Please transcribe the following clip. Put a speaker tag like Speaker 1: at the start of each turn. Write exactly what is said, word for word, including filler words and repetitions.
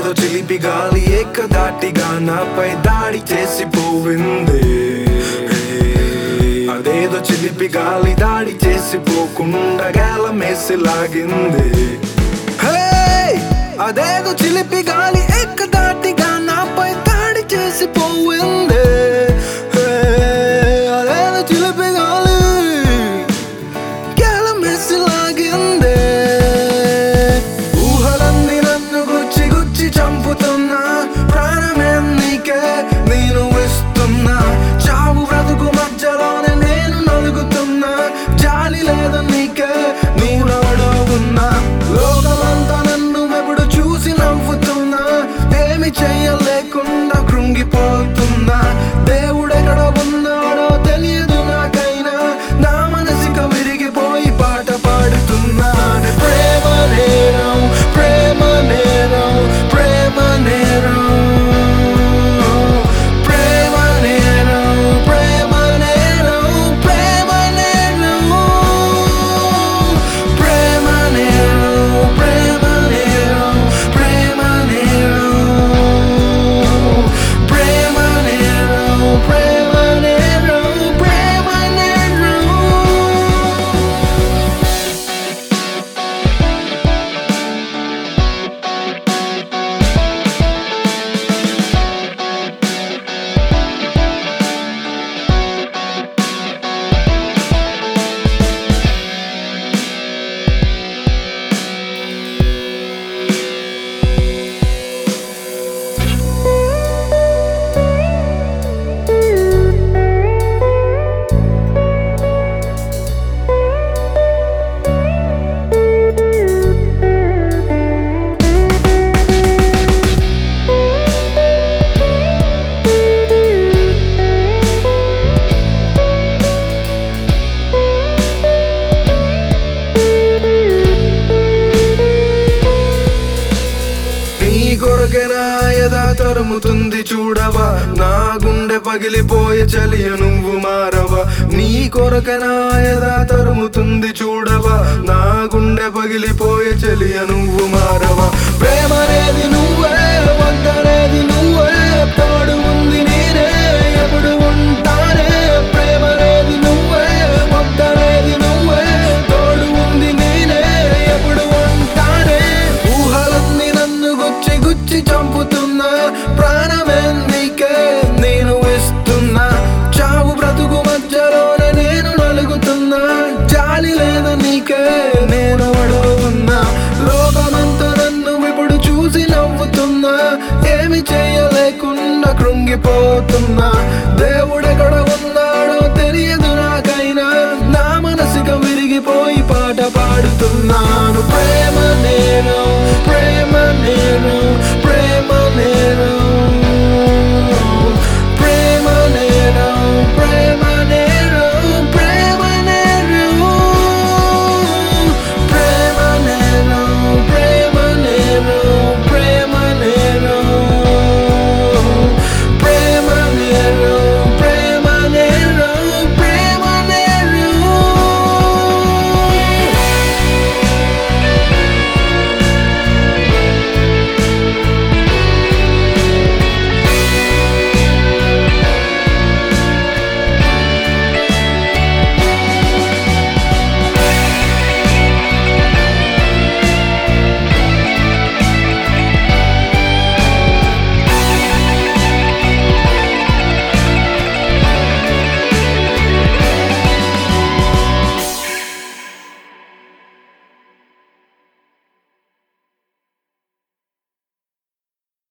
Speaker 1: అదేదో చిలిపి గాలి ఏకధాటిగా నాపై దాడి చేసిపోయింది. అదేదో చిలిపి గాలి దాడి చేసిపోకుండా గేలమేసి లాగింది. అదేదో చిలిపి గాలి ఏకధాటిగా నాపై దాడి చేసిపోయింది. అదేదో చిలిపి గాలి గేలమేసి లాగింది. ఊహలన్నీ నన్ను గుచ్చి గుచ్చి చంపుతున్నా, ప్రాణమే నీకే నేను ఇస్తున్నా. చావు బ్రతుకు మధ్యలోనే నేను నలుగుతున్నా, జాలి లేదు నీకే నీలోడో ఉన్నా. లోకమంతా నన్ను ఎప్పుడు చూసి నవ్వుతున్నా, ఏమి చెయ్యలేకుండా కృంగిపోతున్నా. దేవుడెక్కడ ఉన్నాడో తెలియదు నాకైనా, నా మనసిక విరిగిపోయి పాట పాడుతున్నా. ప్రేమ నేరం, ప్రేమ నేరం, ప్రేమ నేరం, ప్రేమ నేరం, ప్రేమ నేరం, ప్రేమ నేరం, ప్రేమ నేరం, ప్రేమ నేరం, ప్రేమ నేరం, ప్రేమ నేరం, ప్రేమ నేరం, ప్రేమ నేరం. నీ కొరకే నా యదా తరుముతుంది చూడవా, నా గుండె పగిలిపోయే చలియ నువ్వు మారవా. నీ కొరకే నా యదా తరుముతుంది చూడవా, నా గుండె పగిలిపోయే చలియ నువ్వు మారవా. ప్రేమనేది నువ్వే, వద్దనేది నువ్వే, తోడు ఉంది నేనే ఎప్పుడు ఉంటానే. ప్రేమనేది నువ్వే, వద్దనేది నువ్వే, తోడు ఉంది నేనే ఎప్పుడు ఉంటానే. ఊహలన్నీ నన్ను గుచ్చి గుచ్చి చంపుతున్నా, ప్రాణమే నీకే నేను ఇస్తున్నా. చావు బ్రతుకు మధ్యలోనే నేను నలుగుతున్నా, జాలి లేదా నీకే నేను అడుగుతున్నా. లోకమంతా నన్ను ఇప్పుడు చూసి నవ్వుతున్నా, ఏమి చేయలేకుండా కృంగిపోతున్నా. దేవుడెక్కడ ఉన్నాడో తెలియదు నాకైనా, నా మనసుగా విరిగిపోయి పాట పాడుతున్నాను.